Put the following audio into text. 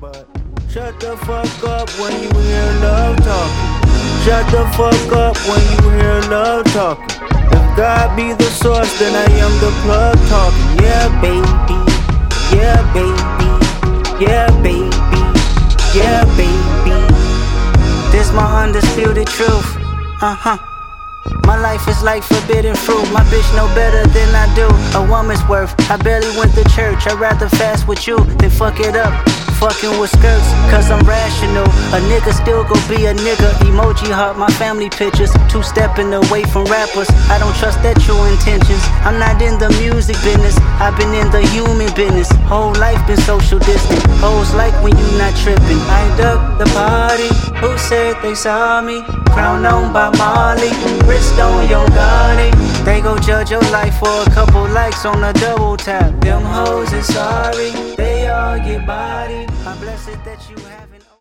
but shut the fuck up when you hear love talking. Shut the fuck up when you hear love talking. If God be the source, then I am the plug talking. Yeah, baby. Yeah, baby. Yeah, baby. Yeah, baby. This my undisputed truth. My life is like forbidden fruit. My bitch know better than I do. A woman's worth. I barely went to church. I'd rather fast with you than fuck it up fucking with skirts, cause I'm rational. A nigga still gon' be a nigga. Emoji heart, my family pictures. Two-stepping away from rappers. I don't trust their true intentions. I'm not in the music business, I've been in the human business. Whole life been social distant. Hoes like when you not tripping. I ducked the party. Who said they saw me? Crown on by Molly, wrist on your Gotti. They gon' judge your life for a couple likes on a double tap. Them hoes is sorry, they all get bodied. I'm blessed that you haven't